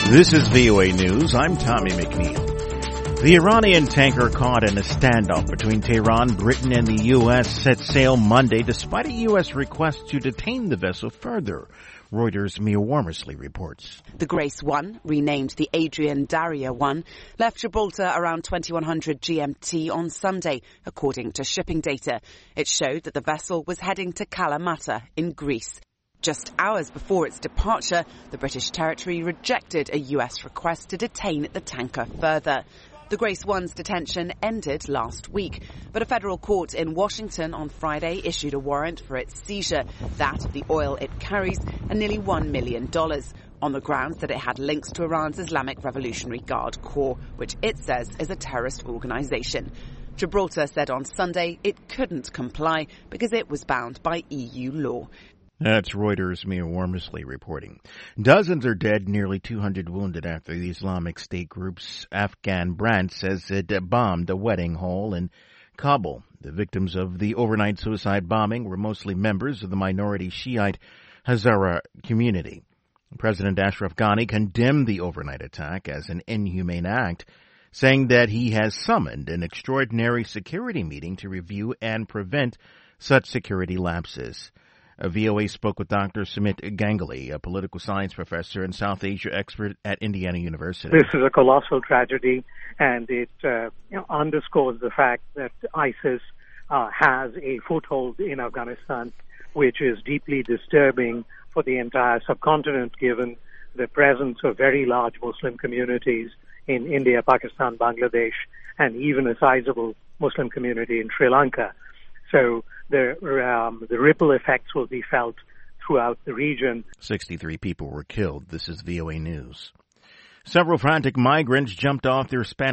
This is VOA News. I'm Tommy McNeil. The Iranian tanker caught in a standoff between Tehran, Britain, and the U.S. set sail Monday despite a U.S. request to detain the vessel further. Reuters' Mia Wormersley reports. The Grace 1, renamed the Adrian Darya 1, left Gibraltar around 2100 GMT on Sunday, according to shipping data. It showed that the vessel was heading to Kalamata in Greece. Just hours before its departure, the British territory rejected a US request to detain the tanker further. The Grace 1's detention ended last week, but a federal court in Washington on Friday issued a warrant for its seizure, that of the oil it carries, and nearly $1 million, on the grounds that it had links to Iran's Islamic Revolutionary Guard Corps, which it says is a terrorist organisation. Gibraltar said on Sunday it couldn't comply because it was bound by EU law. That's Reuters' Mia Wormersley reporting. Dozens are dead, nearly 200 wounded after the Islamic State group's Afghan branch says it bombed a wedding hall in Kabul. The victims of the overnight suicide bombing were mostly members of the minority Shiite Hazara community. President Ashraf Ghani condemned the overnight attack as an inhumane act, saying that he has summoned an extraordinary security meeting to review and prevent such security lapses. VOA spoke with Dr. Sumit Ganguly, a political science professor and South Asia expert at Indiana University. This is a colossal tragedy, and it underscores the fact that ISIS has a foothold in Afghanistan, which is deeply disturbing for the entire subcontinent, given the presence of very large Muslim communities in India, Pakistan, Bangladesh, and even a sizable Muslim community in Sri Lanka. So the ripple effects will be felt throughout the region. 63 people were killed. This is VOA News. Several frantic migrants jumped off their Spanish